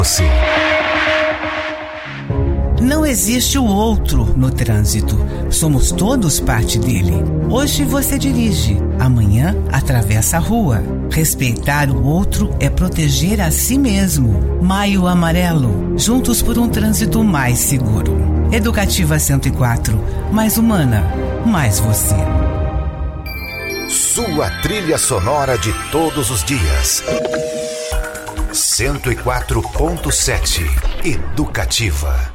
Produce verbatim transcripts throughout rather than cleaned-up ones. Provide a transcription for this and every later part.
Você. Não existe o outro no trânsito. Somos todos parte dele. Hoje você dirige, amanhã atravessa a rua. Respeitar o outro é proteger a si mesmo. Maio Amarelo, juntos por um trânsito mais seguro. Educativa cento e quatro, mais humana, mais você. Sua trilha sonora de todos os dias. cento e quatro ponto sete. Educativa.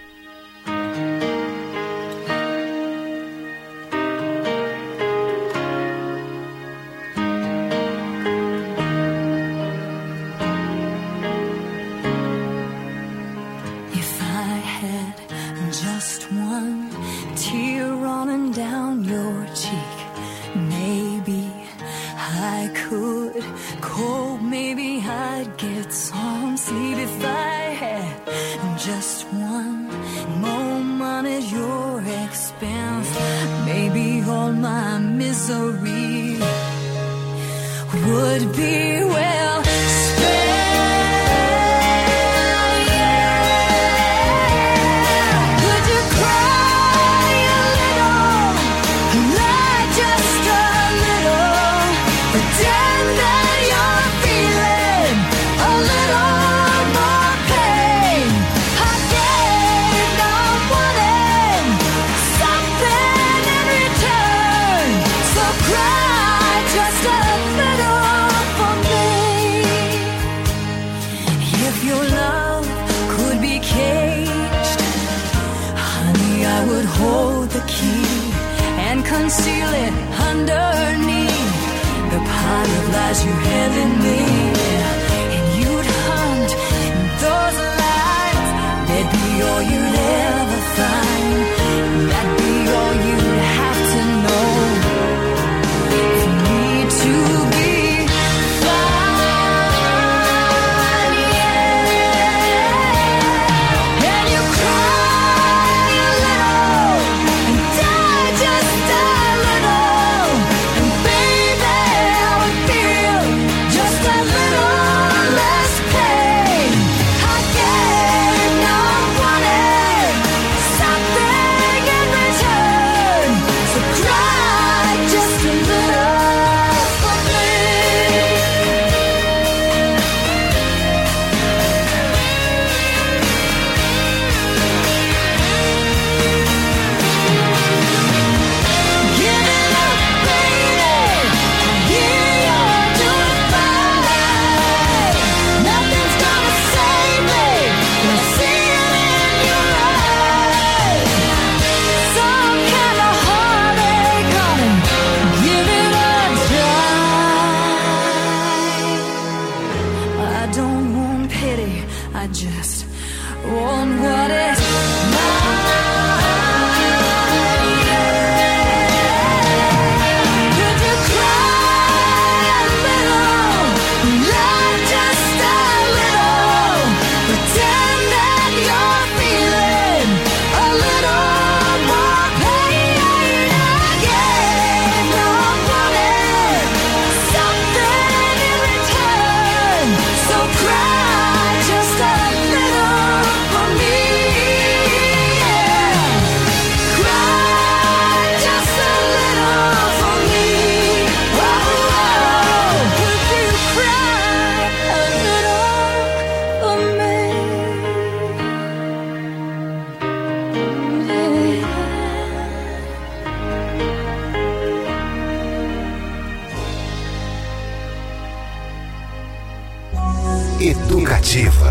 Educativa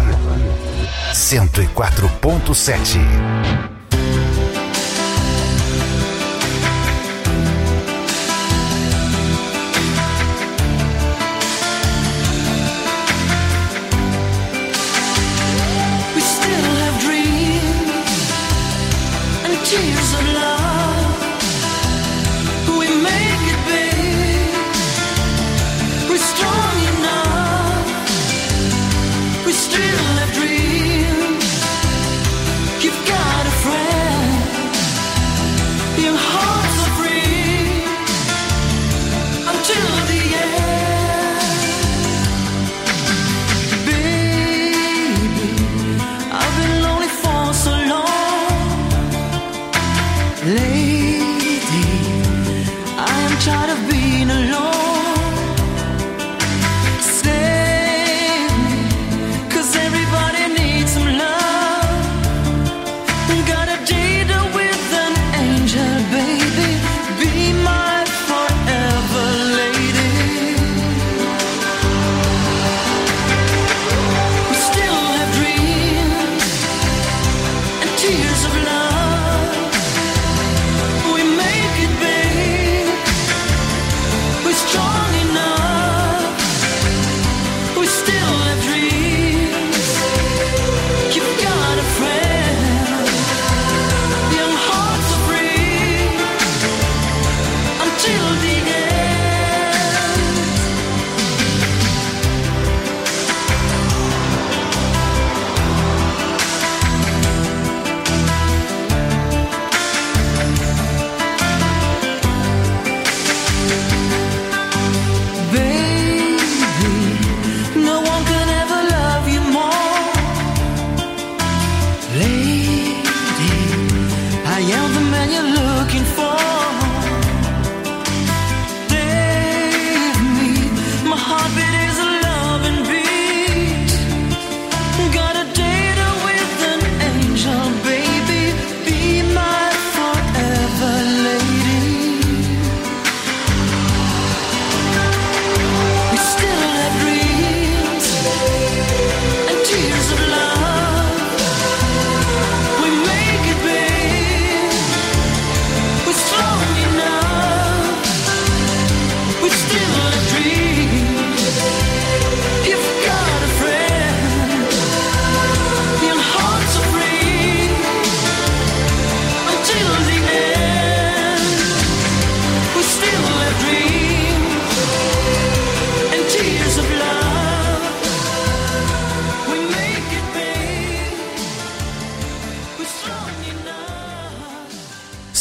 cento e quatro ponto sete. Baby,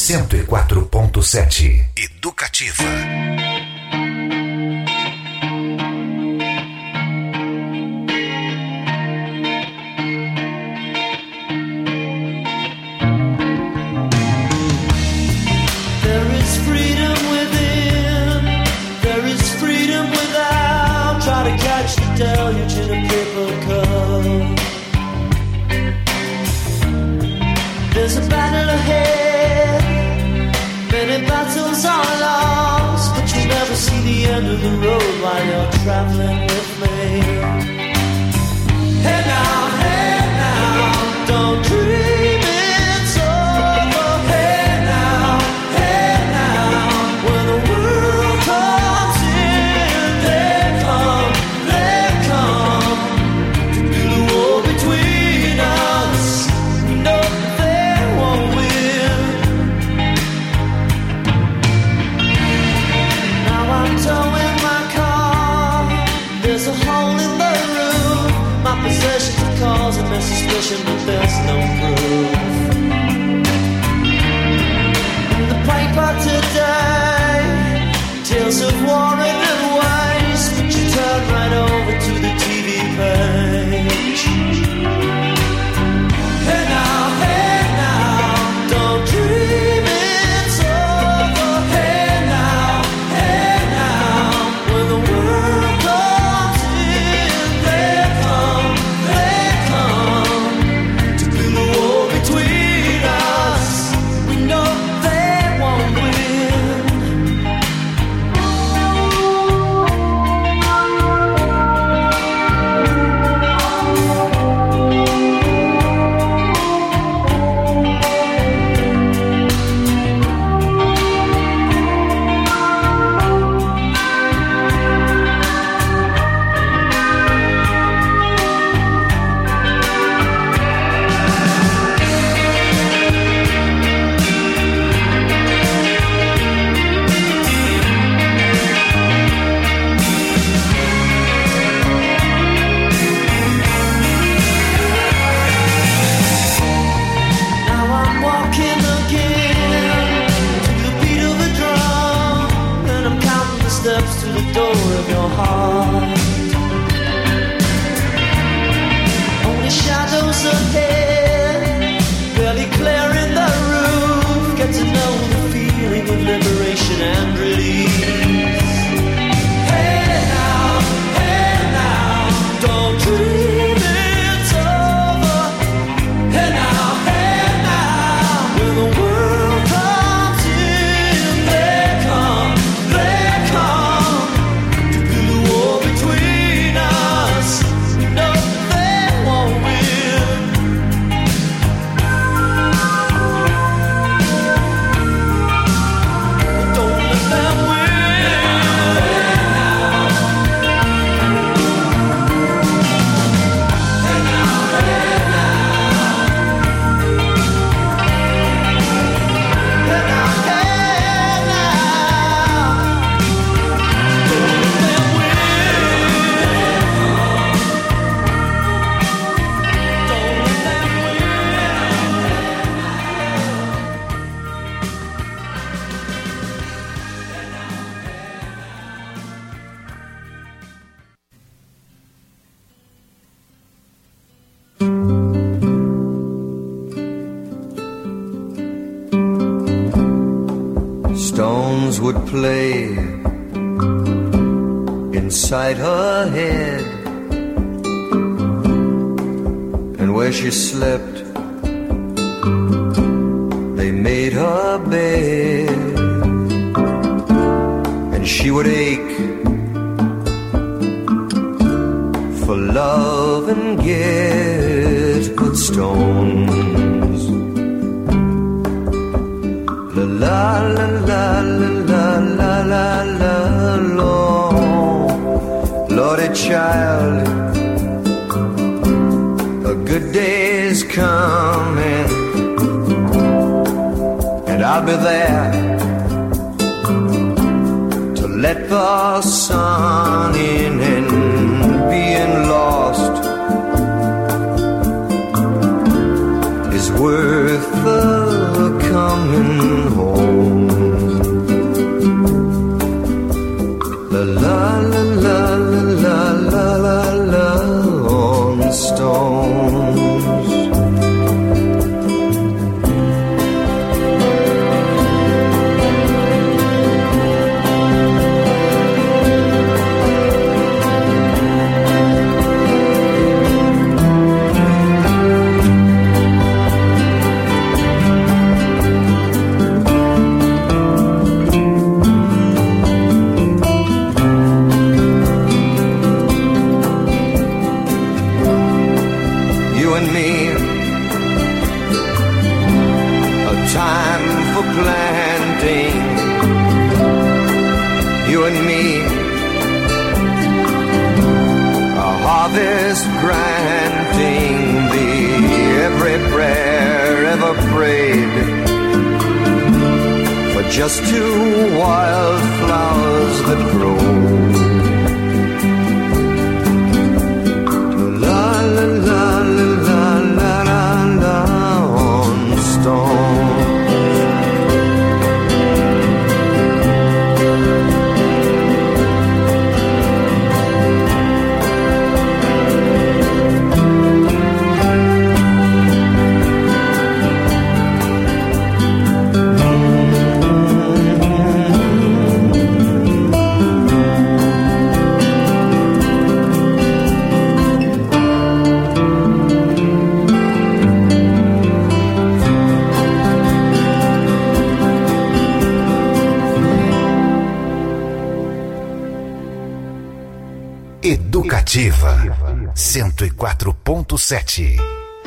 cento e quatro ponto sete. Educativa. Deluge in a paper cup. There's a battle ahead, many battles are lost, but you'll never see the end of the road while you're traveling with me. Hey now, hey now, don't dream it's over. Hey now, hey now, when the world comes in, they come. Causing a suspicion, but there's no proof. In the paper today, tales of war and waste, but you turn right over to the T V page. Hey now, hey now, don't dream it's over. Hey now, hey now, when the world comes in, they come. Between us, we know they won't win. Steps to the door of your heart. Only shadows ahead, barely clearing the roof. Get to know the feeling of liberation and release. Hey now, hey now, don't dream it's over. Hey now, hey now, when the world comes in, they come, they come. Stones would play inside her head, and where she slept they made her bed, and she would ache for love and get good stones. La la la la la la la Lord, Lordy child, a good day's coming, and I'll be there to let the sun in, and being lost is worth the coming home. and me, a time for planting, you and me, a harvest granting thee every prayer ever prayed, for just two wildflowers that grow. La la la la la la la on stone. Educativa cento e quatro ponto sete.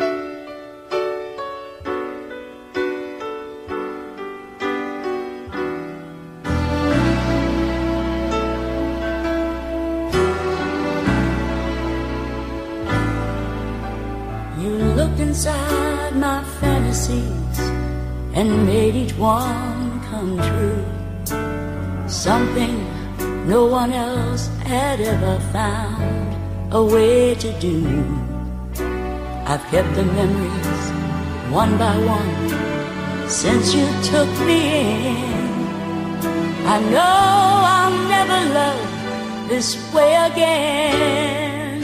You looked inside my fantasies and made each one come true. Something no one else had ever found a way to do. I've kept the memories one by one since you took me in. I know I'll never love this way again.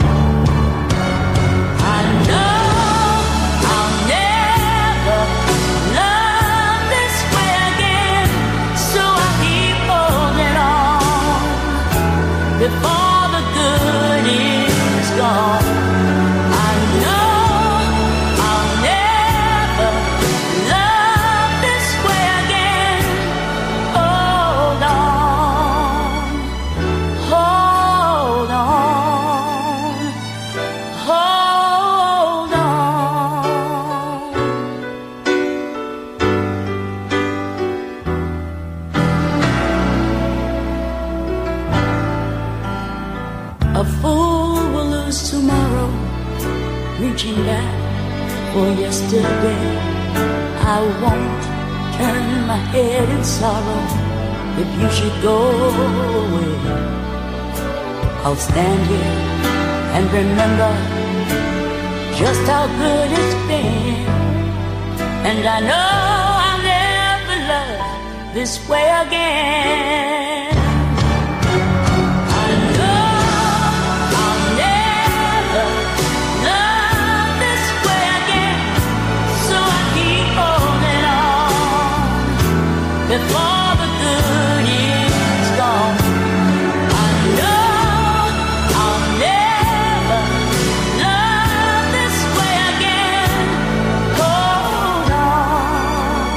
I know I'll never love this way again, so I keep holding on before the good is gone. I know I'll never love this way again. Hold on, hold on, hold on. A fool will lose tomorrow, reaching back for yesterday. I won't turn my head in sorrow if you should go away. I'll stand here and remember just how good it's been. And I know I'll never love this way again. Before the good is gone, I know I'll never love this way again. Hold on,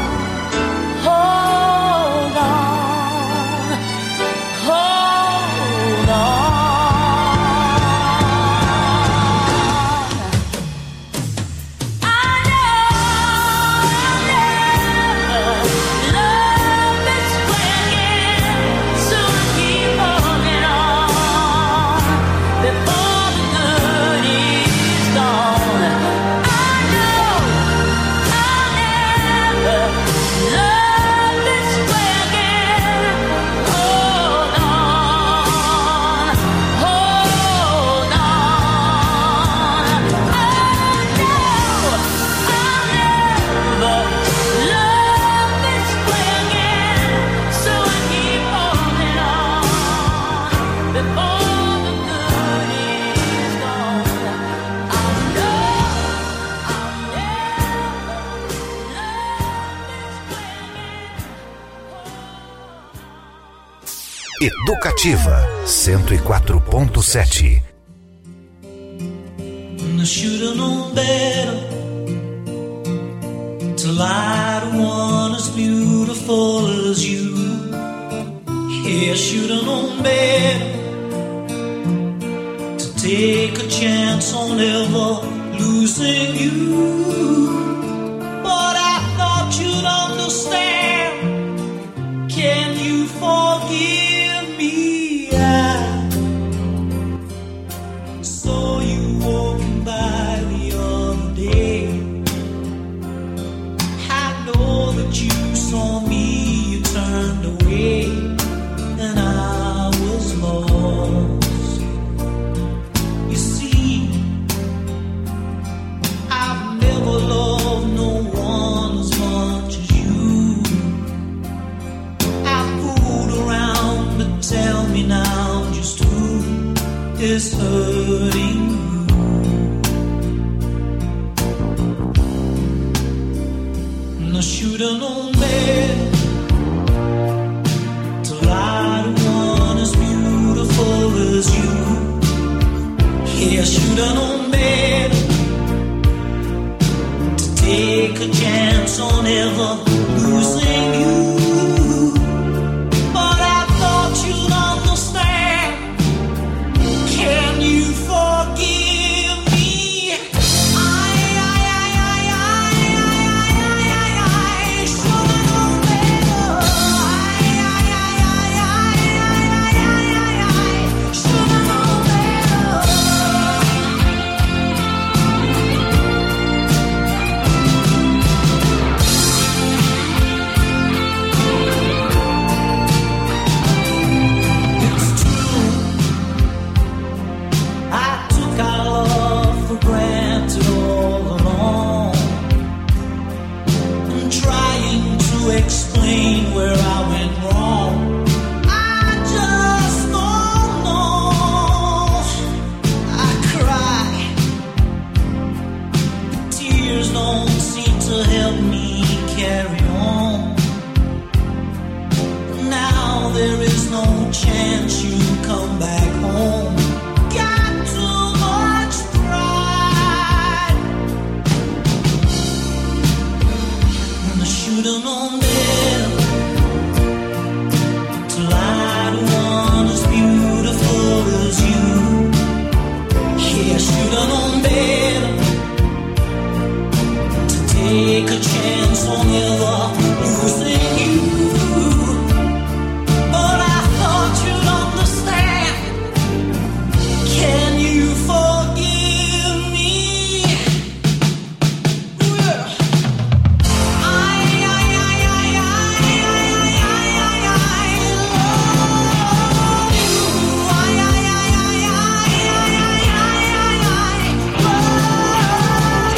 hold on, hold on. I know I'll never love this way again, so I keep holding on before the good is gone. I know I'll never love this way again. Hold on, hold on. I know I'll never love this way again, so I keep holding on before the good is gone. I know I'll never love this way again. Educativa cento e quatro ponto sete. I should've known better to lie to one as beautiful as you. Yeah, I should've known better to take a chance on ever losing you. But I thought you'd understand. Can you forgive me? I saw you walking by the other day. I know that you saw me, you turned away, and I was lost. You see, I've never loved no one as much as you. I fooled around, but tell me now just who is hurting you. And I should've known better to lie to one as beautiful as you. Yeah, I should've known better to take a chance on ever losing you. But I thought you'd understand. Can you forgive me? I, I, I, I, I, I, I, I, I should've known better. I, I, I, I, I, I, I, I, I should've known better. It's true, I took our love for granted all along. I'm trying to explain where I went wrong. I just don't know. I cry, the tears don't seem to help me carry on. Now there is no chance you come back home. Got too much pride, and I should've known better to lie to one as beautiful as you. Yeah, I should've known better to take a chance on ever losing you. But I thought you'd understand. Can you forgive me? Well, I, I, I, I, I, I, I, I, I love you. I, I, I, I, I, I, I, I, I love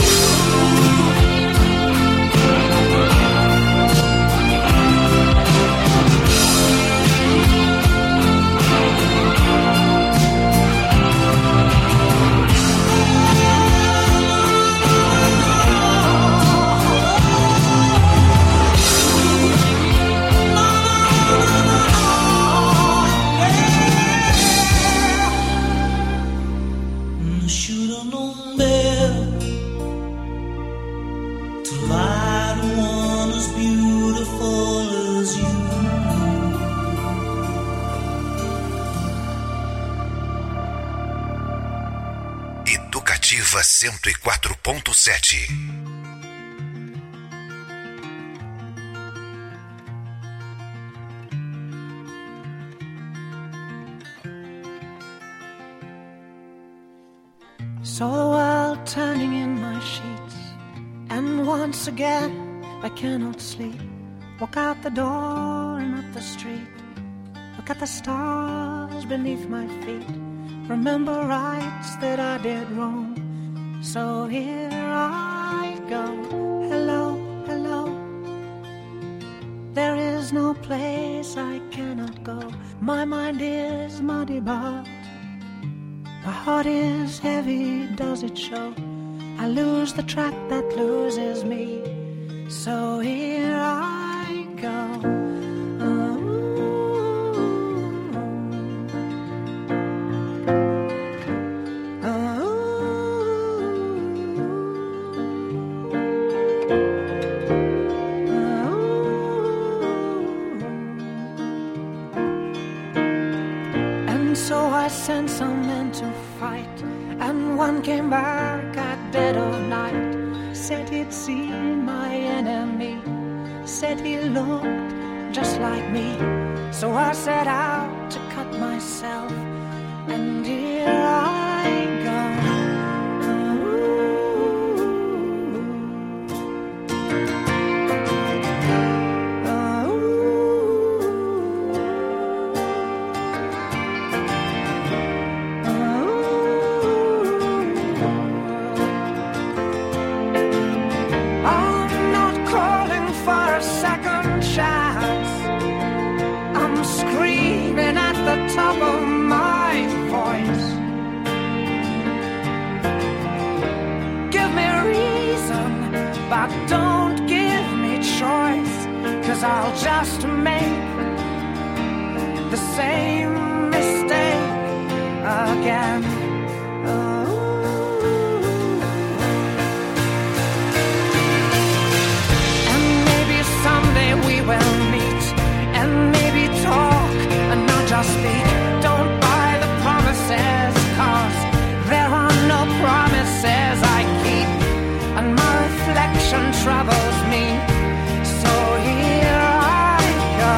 I should've known better to lie to one as beautiful as you. Educativa cento e quatro ponto sete. Saw the world turning in my sheets, and once again I cannot sleep. Walk out the door and up the street, look at the stars beneath my feet. Remember rights that I did wrong, so here I go. Hello, hello. There is no place I cannot go. My mind is muddy, but my heart is heavy, does it show? I lose the track that loses me, so here I go. Ooh. And so I sent some men to fight, and one came back at dead of said he'd seen my enemy, said he looked just like me. So I set out to cut myself, and here I go. Top of my voice, give me a reason, but don't give me choice, 'cause I'll just make the same mistake again. Oh. And maybe someday we will meet, and maybe talk and not just speak. Don't buy the promises, 'cause there are no promises I keep, and my reflection troubles me. So here I go.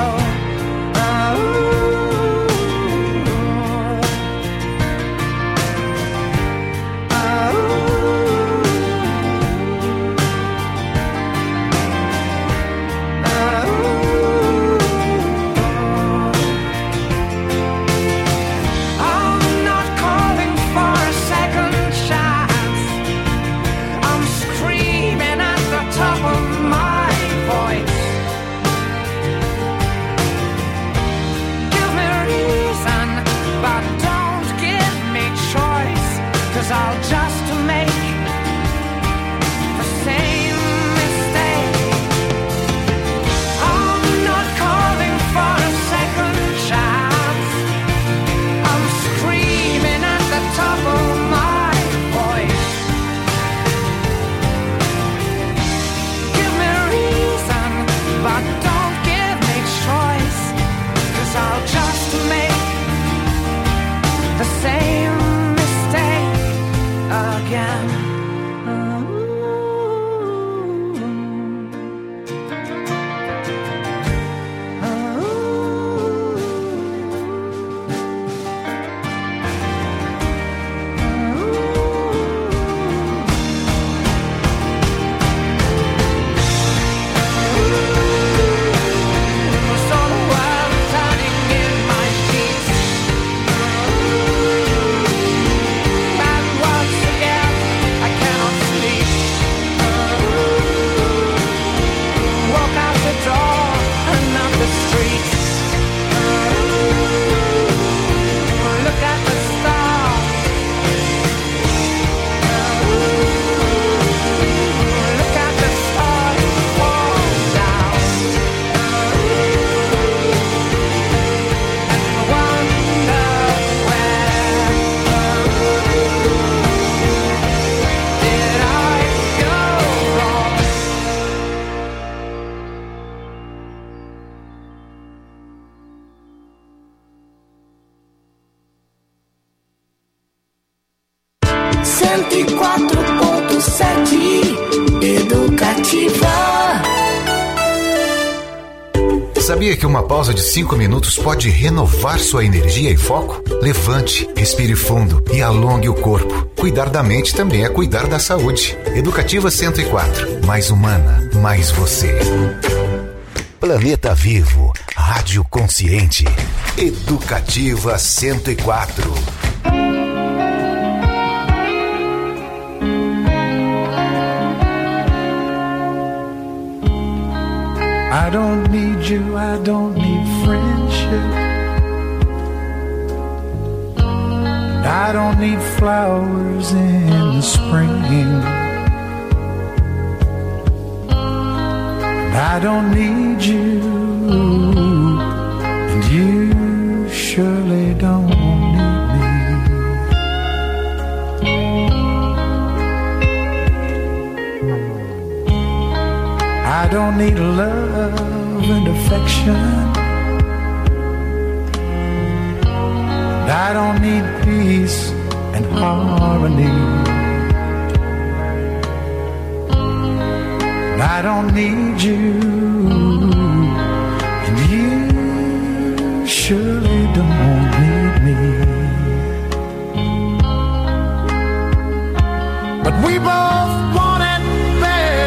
I'll just make the same mistake. I'm not calling for a second chance. I'm screaming at the top of my voice. Give me a reason, but don't give me choice, 'cause I'll just make the same mistake again. cento e quatro ponto sete Educativa. Sabia que uma pausa de cinco minutos pode renovar sua energia e foco? Levante, respire fundo e alongue o corpo. Cuidar da mente também é cuidar da saúde. Educativa cento e quatro. Mais humana, mais você. Planeta Vivo. Rádio Consciente. Educativa cento e quatro. I don't need you, I don't need friendship. And I don't need flowers in the spring. And I don't need you, and you surely don't need me. I don't need love and affection. And I don't need peace and harmony. I don't need you, and you surely don't need me. But we both want it bad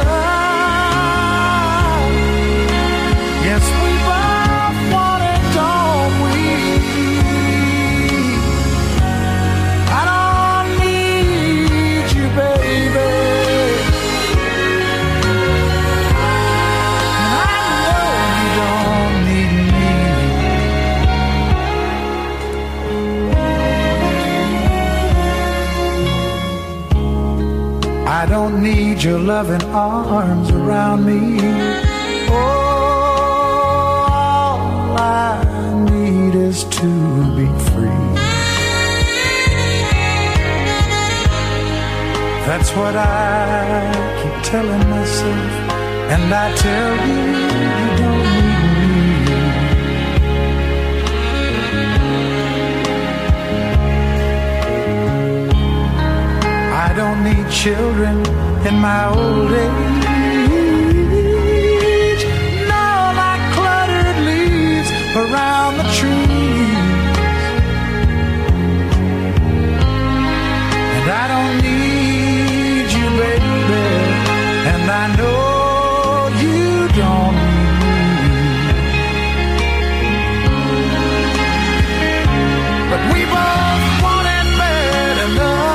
enough. Yes, we both want it, don't we? I don't need you, baby. I don't need your loving arms around me. Oh, all I need is to be free. That's what I keep telling myself, and I tell you, you don't need me. I don't need children in my old age, no, like cluttered leaves around the trees. And I don't need you, baby, and I know you don't need me. But we both want it bad enough.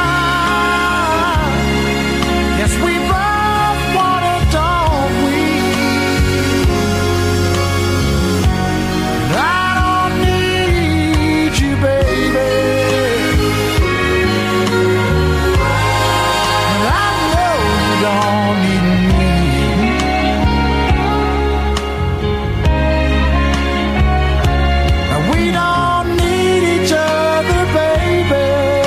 Yes, we both want it, don't we? And I don't need you, baby. And I know you don't need me. And we don't need each other, baby.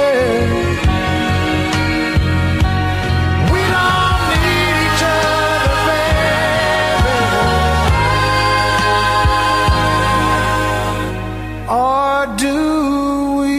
Or do we?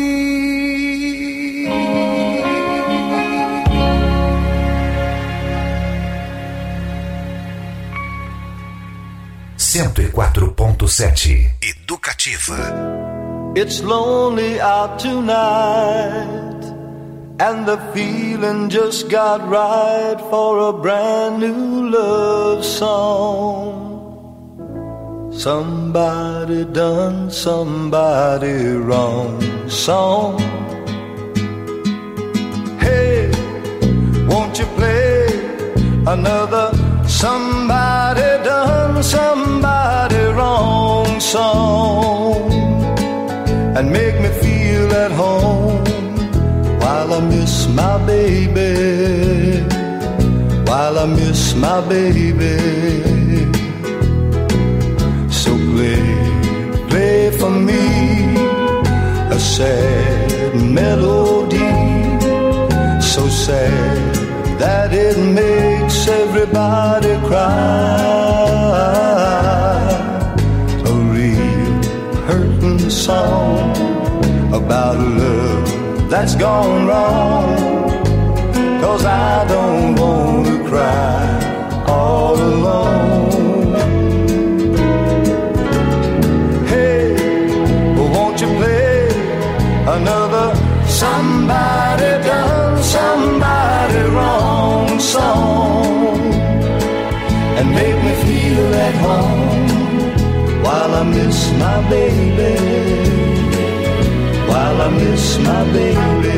cento e quatro ponto sete Educativa. It's lonely out tonight, and the feeling just got right for a brand new love song. Somebody done somebody wrong song. Hey, won't you play another somebody done somebody wrong song, and make me feel at home while I miss my baby, while I miss my baby. So play, play for me a sad melody, so sad that it makes everybody cry. A real hurting song about a love that's gone wrong, 'cause I don't want to cry all alone. Another somebody done somebody wrong song, and make me feel at home while I miss my baby, while I miss my baby.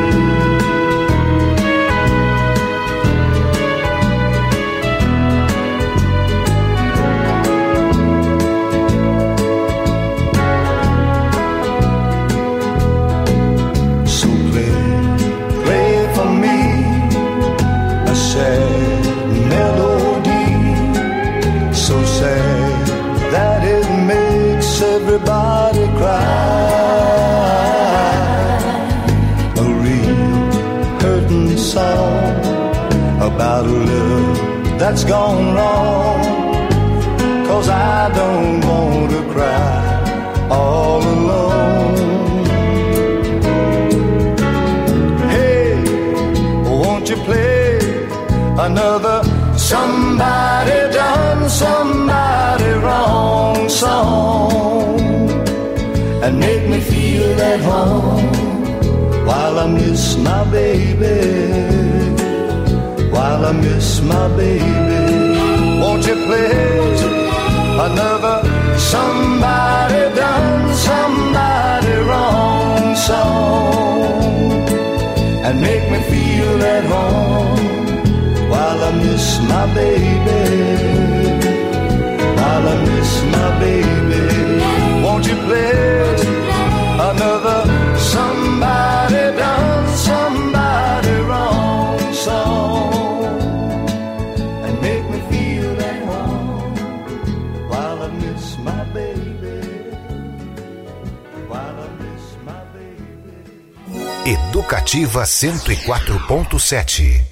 Everybody cry. A real hurting song about a love that's gone wrong, 'cause I don't want to cry all alone. Hey, won't you play another somebody done somebody wrong song and make me feel at home while I miss my baby, while I miss my baby. Won't you play another somebody done somebody wrong song and make me feel at home while I miss my baby, while I miss my baby. Won't you play another somebody done somebody wrong song and make me feel at home while I miss my baby, while I miss my baby. Educativa cento e quatro ponto sete.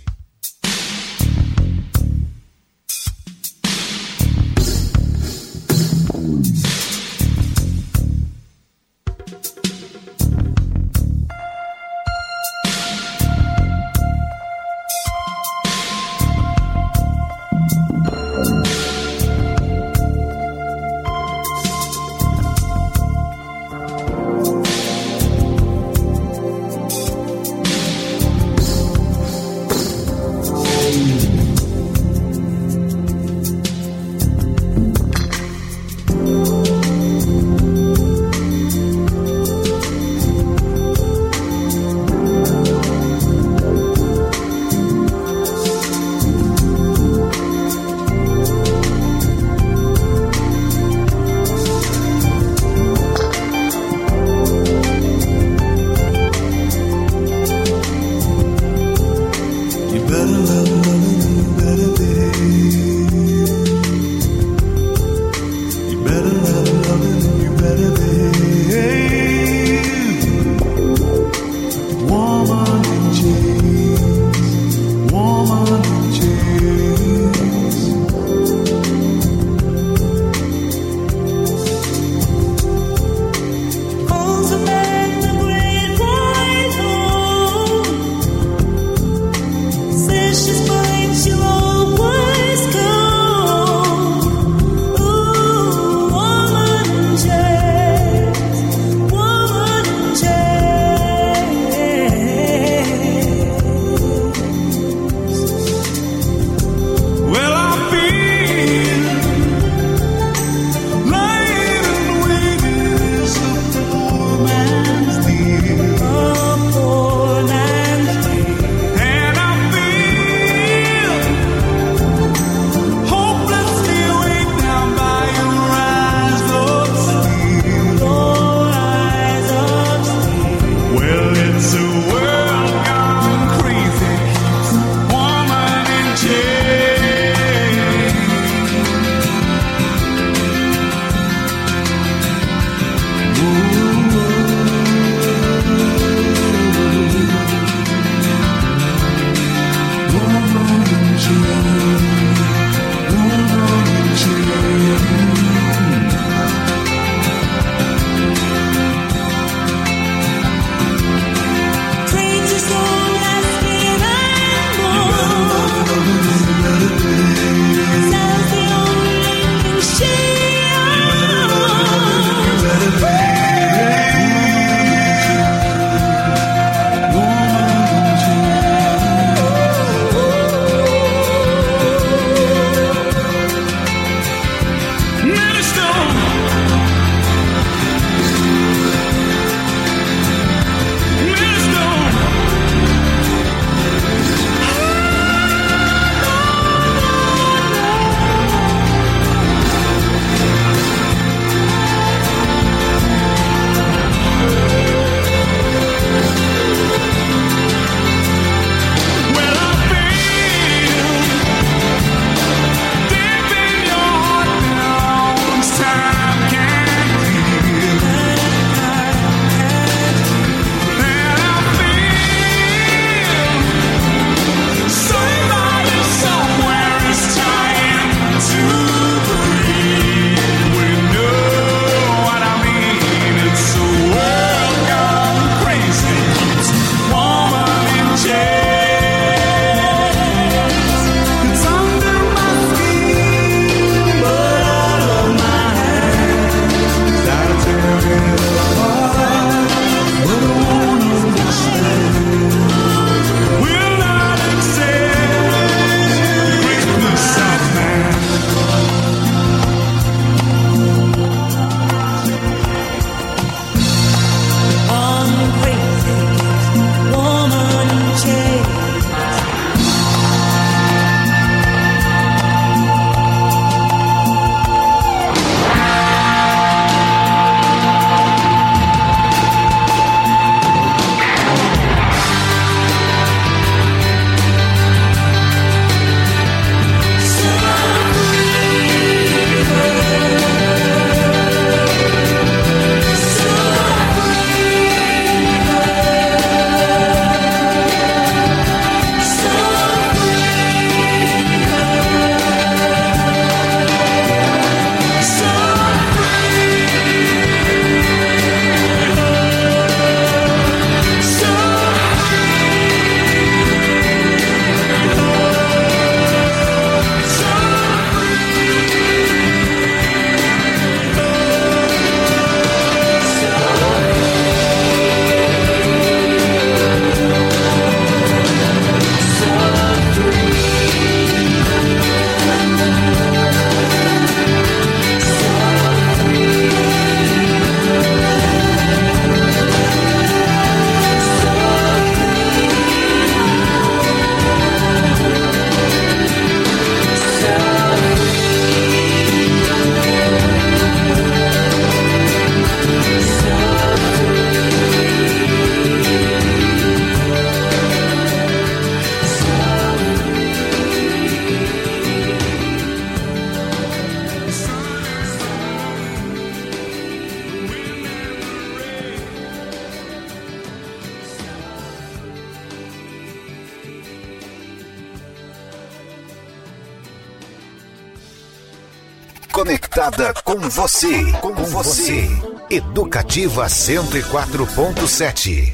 conectada com você, com você. Educativa cento e quatro ponto sete.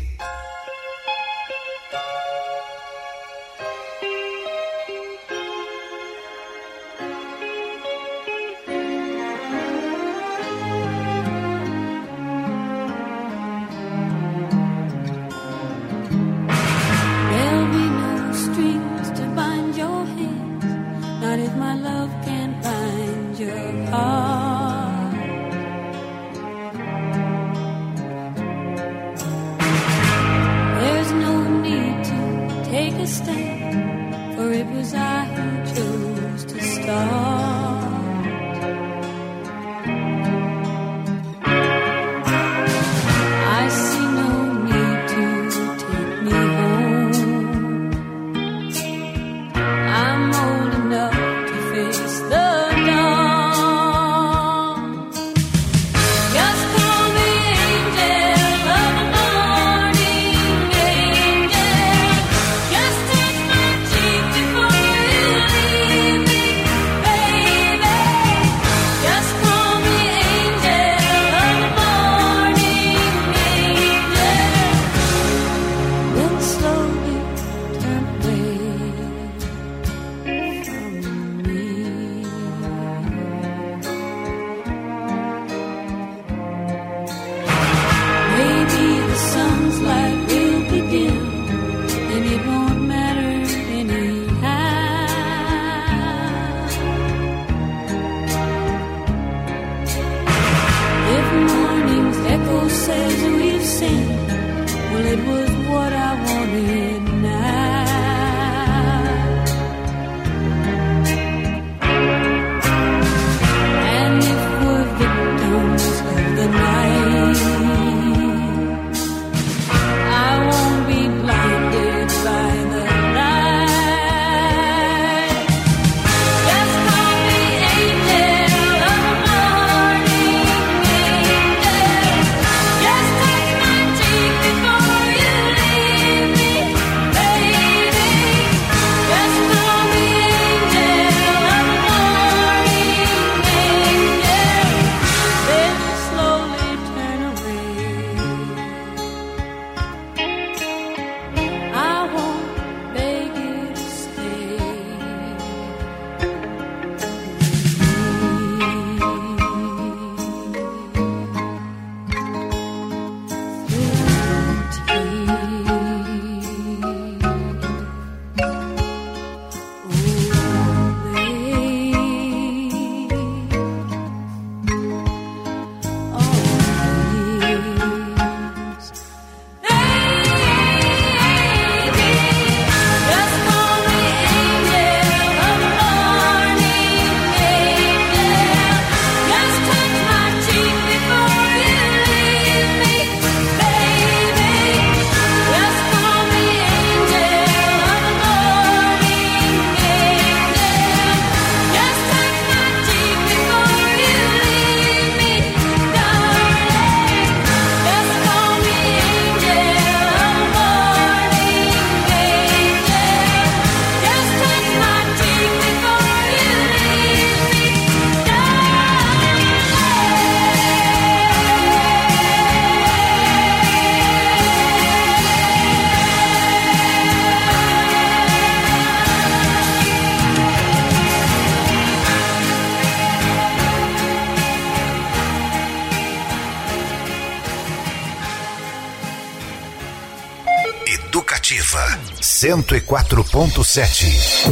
Educativa cento e quatro ponto sete.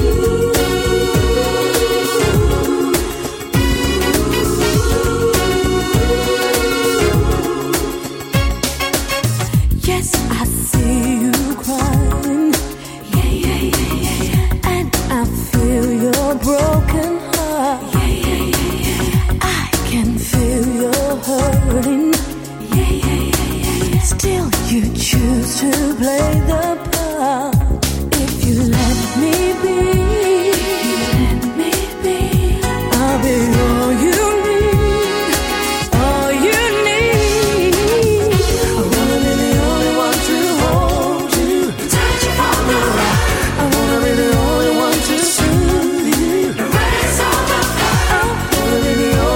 Yes, I see you crying. Yeah, yeah, yeah, yeah, yeah. And I feel your broken heart. Yeah, yeah, yeah, yeah, yeah. I can feel your hurting. Yeah, yeah, yeah, yeah, yeah. Still you choose to play the part. If you let me be, let me be, I'll be all you need, all you need. I wanna be the only one to hold you, touch you all around. I wanna be the only one to soothe you, erase all the pain. I wanna be the only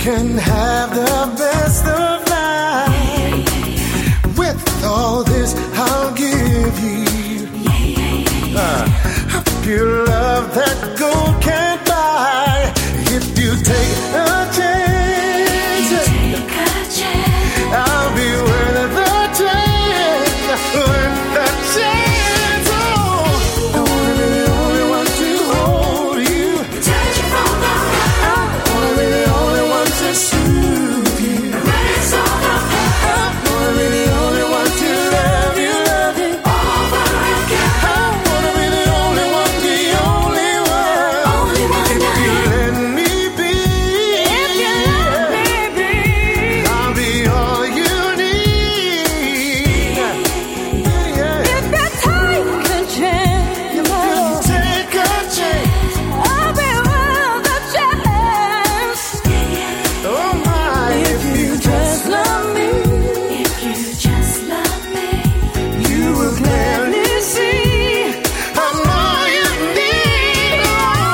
can have the best of life. With all this I'll give you uh, a pure love that gold can't buy. If you take a chance, take a chance, I'll be worth the chance, worth the chance. Oh, I wanna be the only one to hold you, touch you from the heart. I wanna be the only one to soothe you, raise all the pain. I wanna be the only one to love you, love you over again. I wanna be the only one, the only one, only one. If you let me be, if you let me be, I'll be all you need. Yeah, yeah. If you take a chance, You take a chance. I'll be worth the chance. Oh my, If you just love me, if you just love me, you will gladly see how more you need.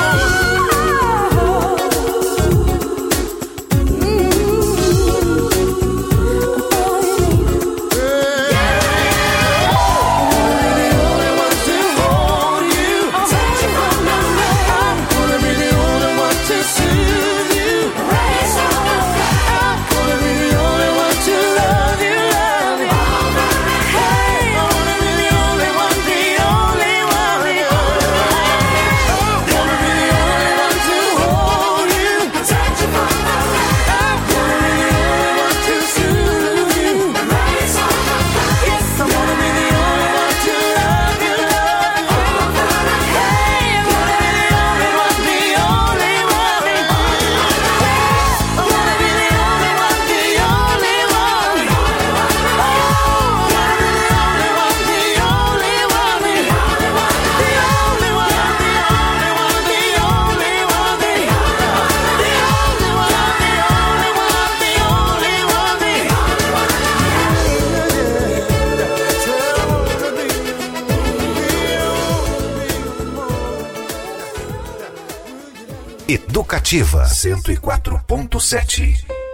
Educativa cento e quatro ponto sete.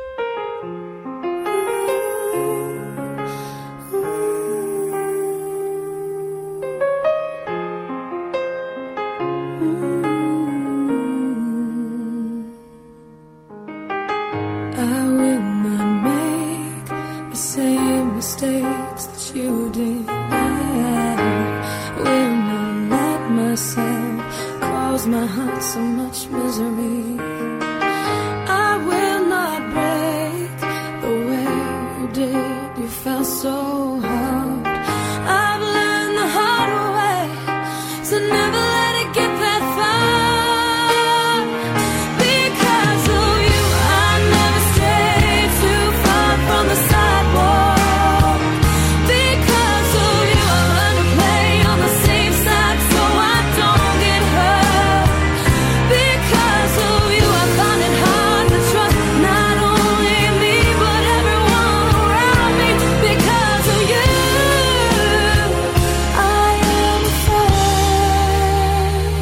I will not make the same mistakes that you did. I will not let myself cause my heart so much misery. I will not break the way you did. You felt so hard. I've learned the hard way, so never let it get that far. Because of you, I never strayed too far from the sidewalk. Because of you, I learned to play on the safe side so I don't get hurt. Because of you, I find it hard to trust not only me but everyone around me. Because of you, I am afraid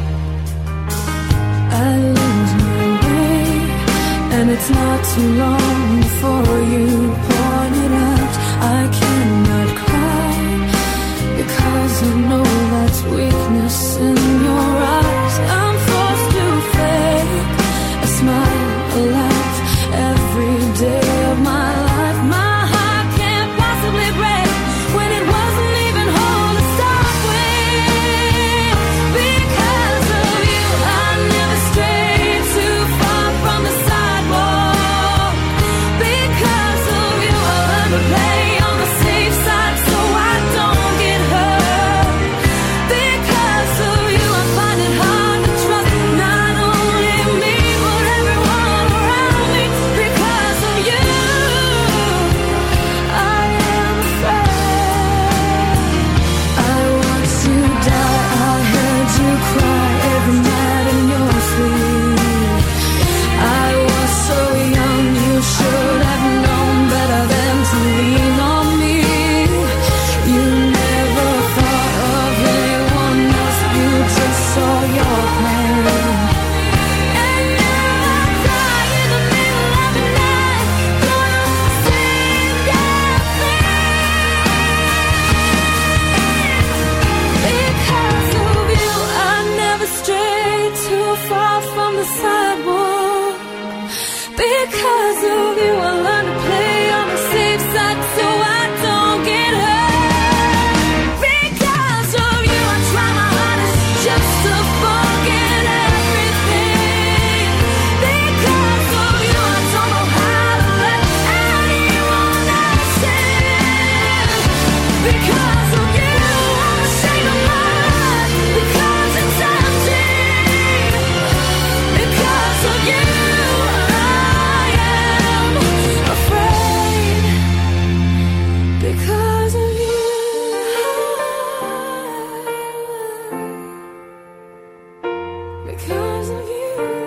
I lose my way, and it's not too long before you point it out. I cannot cry because I know that's weakness in your eyes. I'm forced to fake a smile, a laugh every day of my life. My heart can't possibly break when it wasn't even whole to start with. Because of you, I never strayed too far from the sidewalk. Because of you, I learned to play on the safe side so I don't get hurt. Because of you, I learn to play on the safe side so I don't get hurt. Because of you, I try my hardest just to forget everything. Because of you, I don't know how to let anyone else in. Because of you, I'm ashamed of my life. Because it's empty. Because of you, I am afraid. Because of you. Because of you.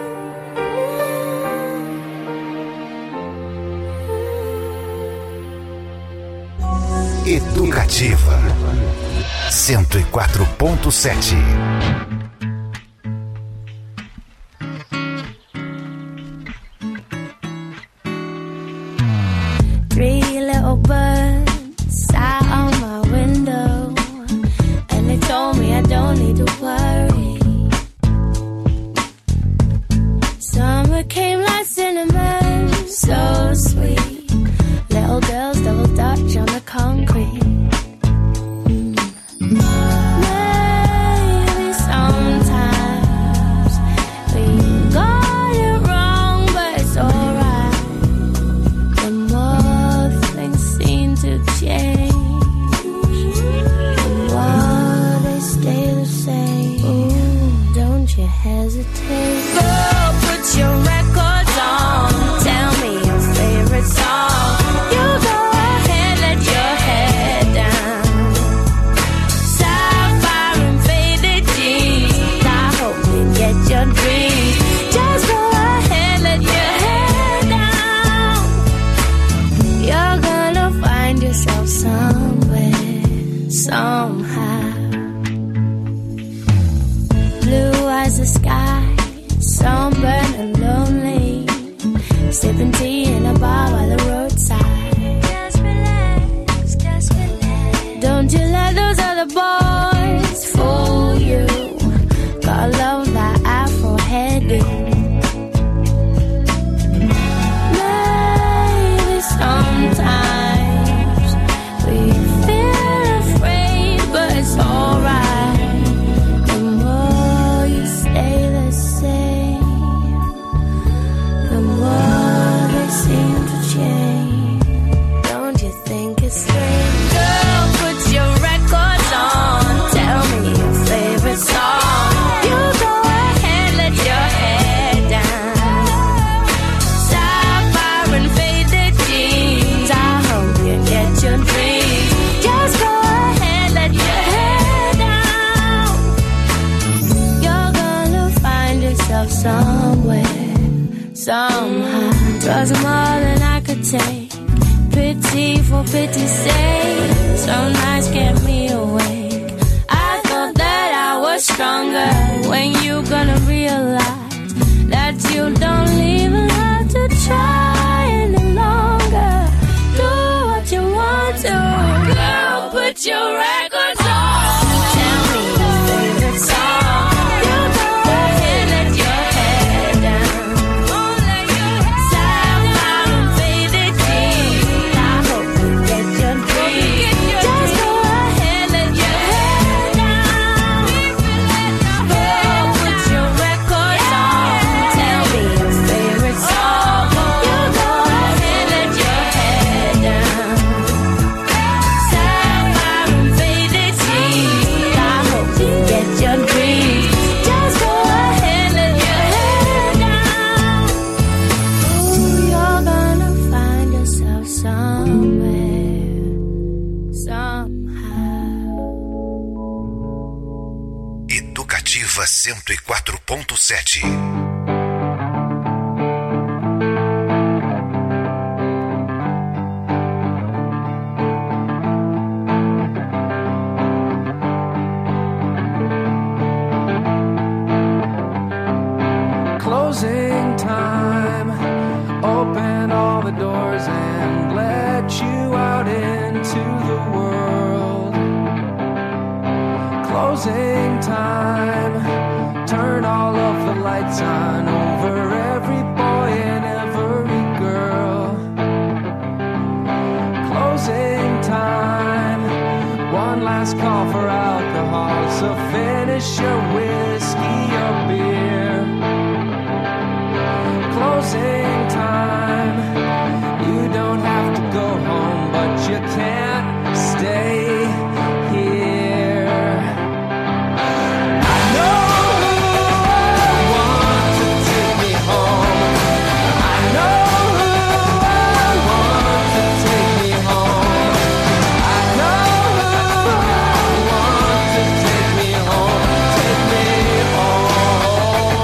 Educativa cento e quatro ponto sete. Three little birds sat on my window, and they told me I don't need to worry. Summer came like cinnamon, so sweet. Little girls double dutch on the concrete. Maybe sometimes we got it wrong, but it's alright. The more things seem to change, the more they stay the same. Ooh, don't you hesitate. Go put your records on. Tell me your favorite song. You go ahead, let your head down. Sapphire and faded jeans. I hope you get your dreams. Just go ahead, let your head down. You're gonna find yourself somewhere, somehow. Blue as the sky, sunburned and lonely. Sipping tea in a bar by the roadside. Just relax, just relax. Don't you let those other boys fool you. Gotta love that afro hairdo. Maybe sometimes we feel afraid, but it's alright. The more you stay the same, the more they seem to change. Don't you think it's strange? Girl, put your records on. Tell me your favorite song. You go ahead, let your head down. Sapphire and faded jeans. I hope you get your dreams. Just go ahead, let your head down. You're gonna find yourself somewhere, somehow. Drugs are more than I could take. Pity for pity's sake. Some nights kept me awake. I thought that I was stronger. When you gonna realize that you don't even have to try any longer? Do what you want to. Girl, put your records on. Tell me your favorite song. You go ahead, let your head down. Sapphire and faded jeans. I hope you get your dreams. Just go ahead, let your head down. Girl, put your records on. Tell me your favorite song. You go ahead, let your head down. Sapphire and faded jeans. I hope you get your dreams. Just go ahead, let your head down. Ooh, you're gonna find yourself somewhere, somehow. Educativa cento e quatro ponto sete. Closing time. Open all the doors and let you out into the world. Closing time. Turn all of the lights on over every boy and every closing time. You don't have to go home, but you can't stay here. I know who I want to take me home. I know who I want to take me home. I know who I want to take me home. Take me home.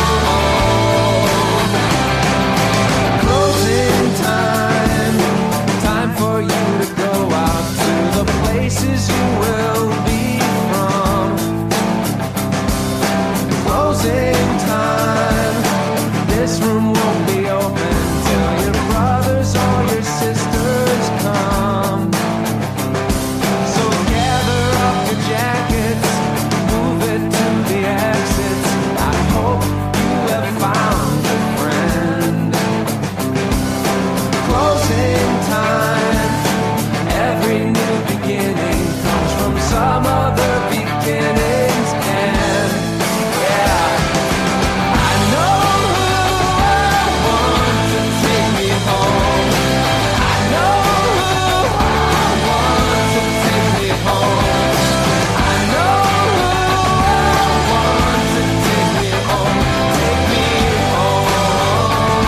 Closing time. Time for you to go out to the places you will be from. Closing time. This room won't be open till your brothers or your sisters come. So gather up your jackets, move it to the exits. I hope you have found a friend. Closing time. Every new beginning comes from some other beginning's end. Yeah. I know who I want to take me home. I know who I want to take me home. I know who I want to take me home. Take me home.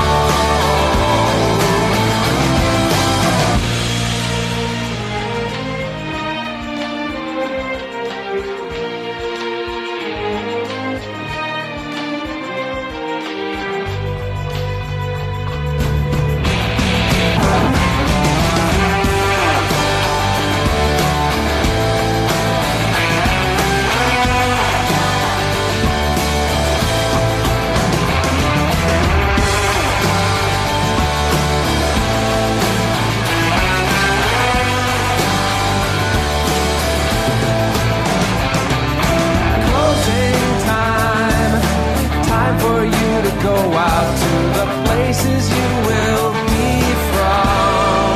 Closing time. Time for you to go out to the places you will be from.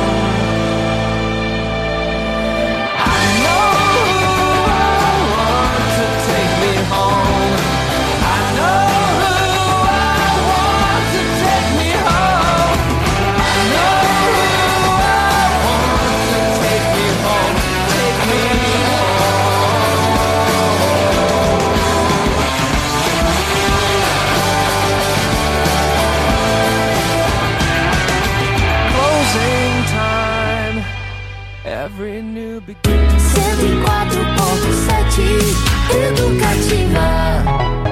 I know who I want to take me home. I know who I want to take me home. I know who I want to take me home. Take me closing time. Every new beginning. cento e quatro ponto sete Educativa.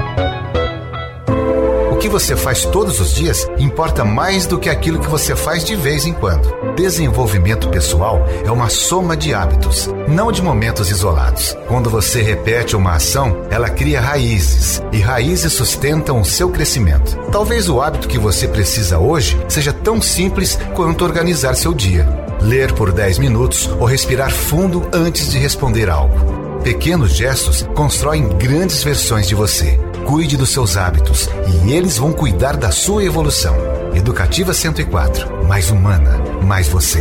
O que você faz todos os dias importa mais do que aquilo que você faz de vez em quando. Desenvolvimento pessoal é uma soma de hábitos, não de momentos isolados. Quando você repete uma ação, ela cria raízes, e raízes sustentam o seu crescimento. Talvez o hábito que você precisa hoje seja tão simples quanto organizar seu dia. Ler por dez minutos ou respirar fundo antes de responder algo. Pequenos gestos constroem grandes versões de você. Cuide dos seus hábitos e eles vão cuidar da sua evolução. Educativa cento e quatro. Mais humana, mais você.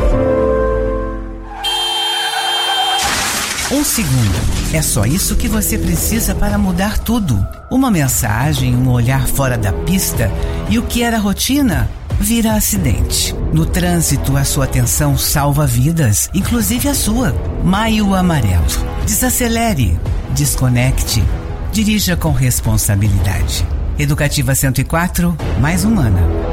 Um segundo. É só isso que você precisa para mudar tudo. Uma mensagem, um olhar fora da pista e o que era rotina vira acidente. No trânsito, a sua atenção salva vidas, inclusive a sua. Maio Amarelo. Desacelere, desconecte, dirija com responsabilidade. Educativa cento e quatro, mais humana,